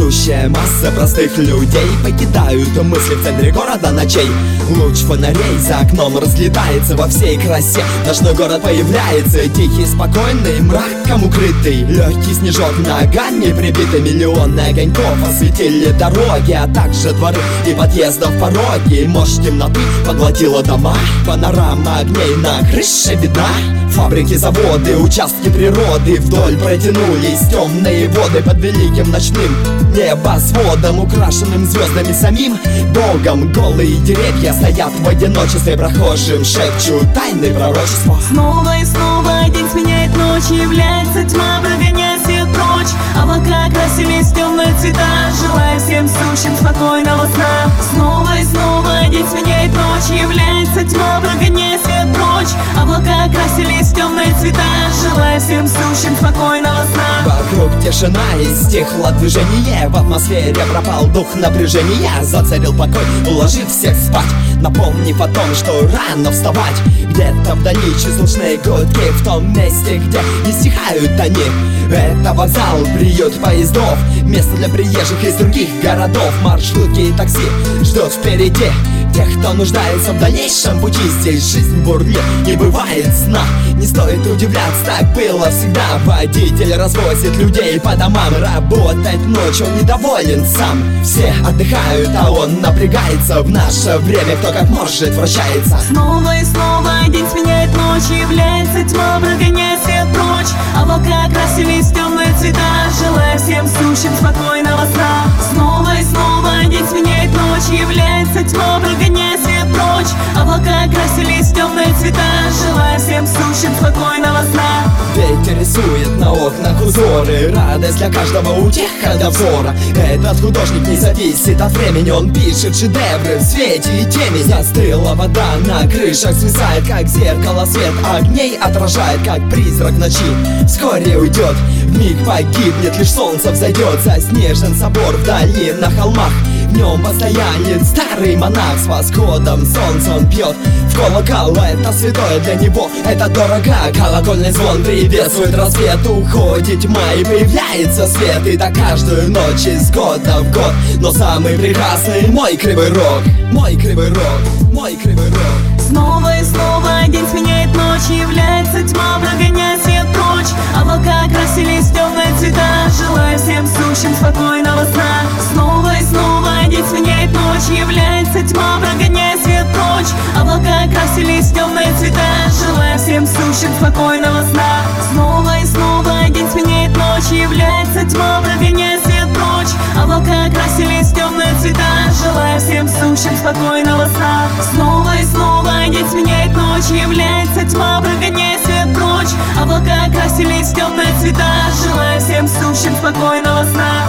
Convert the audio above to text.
Грядущая масса простых людей покидают мысли в центре города ночей. Луч фонарей за окном разлетается во всей красе. Ночной город появляется, тихий, спокойный, мраком укрытый. Легкий снежок ногами прибитый, миллионы огоньков осветили дороги, а также дворы и подъездов пороги. Мощь темноты поглотила дома, панорама огней на крыше видна. Фабрики, заводы, участки природы вдоль протянулись темные воды под великим ночным небосводом, украшенным звездами самим Богом. Голые деревья стоят в одиночестве, прохожим шепчут тайны пророчества. Снова и снова день сменяет ночь, является тьма, прогоняя свет прочь. Облака красились в темные цвета, желаю всем сущим спокойного сна. Снова и снова день сменяет ночь, является тьма, прогоняя свет прочь. Облака красились в темные цвета, желаю всем сущим спокойного сна. Вокруг тишина и стихло движение, в атмосфере пропал дух напряжения. Зацарил покой, уложив всех спать, напомнив о том, что рано вставать. Где-то вдали слышны гудки, в том месте, где не стихают они. Это вокзал, приют поездов, место для приезжих из других городов. Маршрутки и такси ждут впереди тех, кто нуждается в дальнейшем пути. Здесь жизнь бурлит, не бывает сна. Не стоит удивляться, так было всегда. Водитель развозит людей по домам, работать ночью он недоволен сам. Все отдыхают, а он напрягается. В наше время кто как может вращается. Снова и снова день сменяет ночь, является тьма, прогоняя свет прочь. Облака красились в темные цвета, желаю всем сущим спокойного сна. Снова и снова день сменяет ночь, является тьма, прогоняя свет прочь. Облака красились в темные цвета, желаю всем сущим спокойного сна. Ветер рисует на окнах узоры, радость для каждого, утеха для взора. Этот художник не зависит от времени, он пишет шедевры в свете и темени. Застыла вода на крышах, свисает как зеркало, свет огней отражает, как призрак ночи. Вскоре уйдет, вмиг погибнет, лишь солнце взойдет. Заснежен собор вдали на холмах, в нем постоянен старый монах. С восходом солнца он пьет в колокол, это святое для него, это дорого. Колокольный звон приветствует рассвет, уходит тьма и появляется свет. И так каждую ночь из года в год, но самый прекрасный мой кривой рог, мой кривой рог, мой кривой рог. Снова и снова день сменяет ночь, является тьма, прогоняя свет прочь. Облака красились в темные цвета, желаю всем сущим спокойного сна. Снова и снова день сменяет ночь, является тьма, прогоняя свет прочь. Облака красились в темные цвета, желаю всем сущим спокойного сна. Снова и снова день сменяет ночь, является тьма, прогоняя свет прочь. Облака красились в темные цвета, желаю всем сущим спокойного сна. Снова и снова день сменяет ночь, является тьма, прогоняя свет прочь. Облака красились в темные цвета, желаю всем сущим спокойного сна.